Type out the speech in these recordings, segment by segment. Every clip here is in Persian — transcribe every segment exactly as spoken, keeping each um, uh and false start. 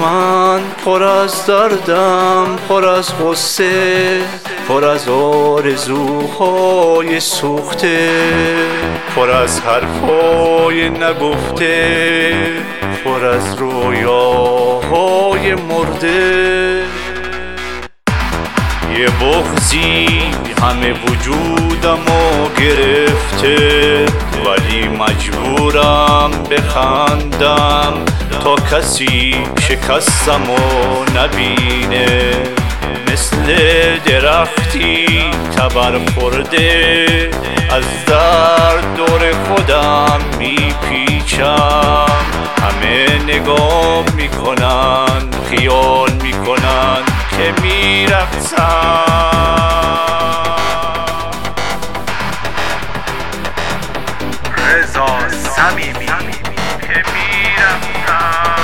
من پر از دردم، پر از غصه، پر از آرزوهای سوخته، پر از حرفای نگفته، پر از رویاهای مرده. یه بغضی همه وجودمو گرفته، ولی مجبورم بخندم تا کسی شکستمو نبینه. مثل درختی تبر خورده، از درد دور خودم میپیچم. همه نگاه میکنن، خیال میکنن که میرقصم. رضا صمیمی که میرقصم.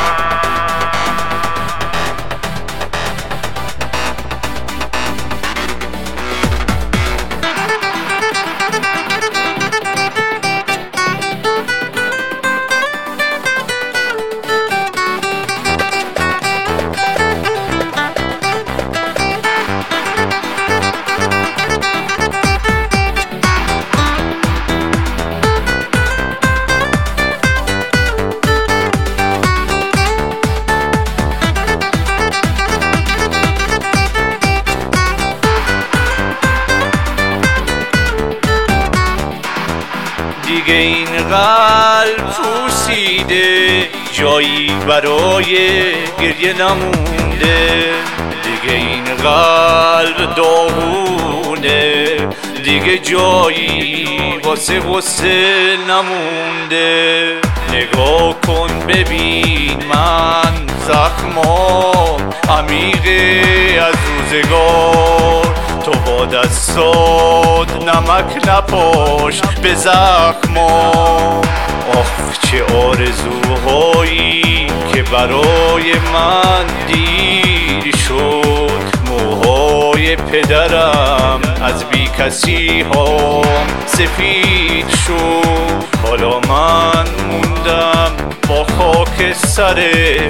دیگه این قلب پوسیده، جایی برای گریه نمونده. دیگه این قلب داغونه، دیگه جایی واسه غصه نمونده. نگاه کن ببین من زخمام عمیقه از روزگار. تو با دستات نمک نپاش به زخمام. آخ چه آرزوهایی که برای من دیر شد. موهای پدرم از بی کسی هام سفید شد. حالا من موندم با خاک سر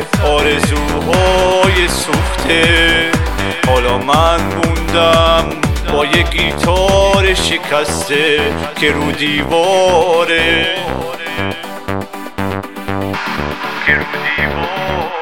آرزوهای سوخته. حالا من موندم با یه گیتار شکسته که رو دیواره، که رو دیواره.